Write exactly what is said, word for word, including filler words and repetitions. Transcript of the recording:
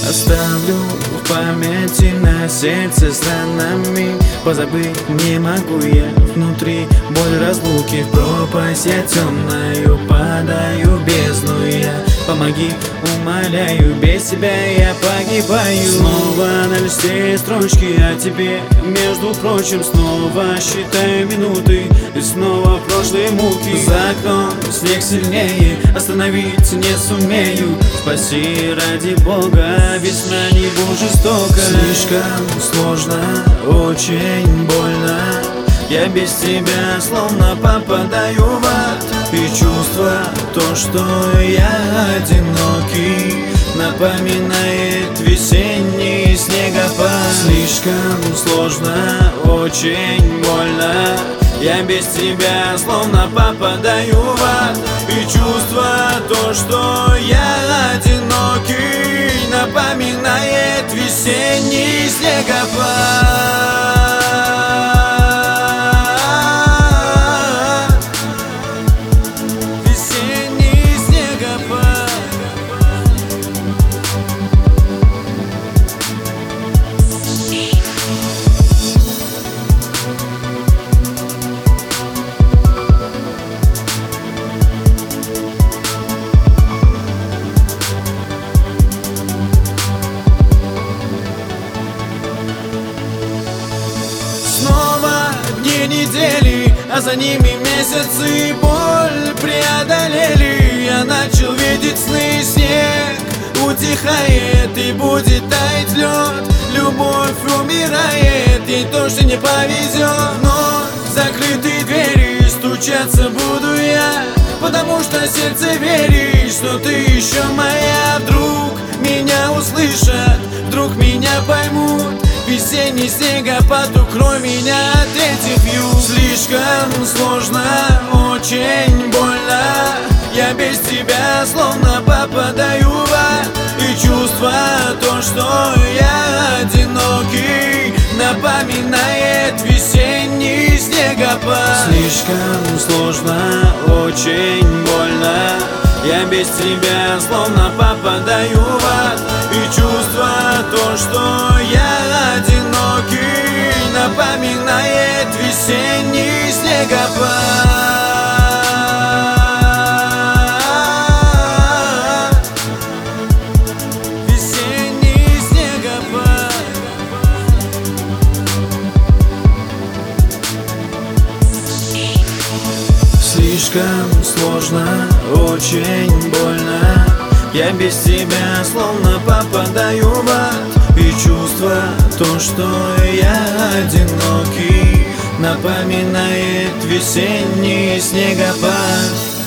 Оставлю в памяти на сердце странами. Позабыть не могу я внутри боль разлуки. В пропасть я темную падаю, бездну я. Помоги, умоляю, без тебя я погибаю. Снова на листе строчки о тебе, между прочим. Снова считаю минуты и снова прошлые муки. За окном снег сильнее, остановить не сумею. Спаси ради Бога, весна не будь жестока. Слишком сложно, очень больно. Я без тебя словно попадаю в ад. И чувство, то, что я одинокий, напоминает весенний снегопад. Слишком сложно, очень больно. Я без тебя словно попадаю в ад. И чувство, то, что я одинокий, напоминает весенний снегопад. Недели, а за ними месяцы боль преодолели. Я начал видеть сны, снег утихает и будет таять лед. Любовь умирает, ей точно не повезет. Но закрытые двери, стучаться буду я, потому что сердце верит, что ты еще моя. Вдруг меня услышат, вдруг меня поймут. Весенний снегопад, укрой меня от этих вьюг. Слишком сложно, очень больно. Я без тебя словно попадаю в ад. И чувство, то, что я одинокий, напоминает весенний снегопад. Слишком сложно, очень больно. Я без тебя словно попадаю в ад. И чувство, то, что я одинокий, напоминает весенний снегопад. Весенний снегопад. Слишком сложно, очень больно. Я без тебя словно попадаю в ад. И чувство, то, что я одинокий, напоминает весенний снегопад.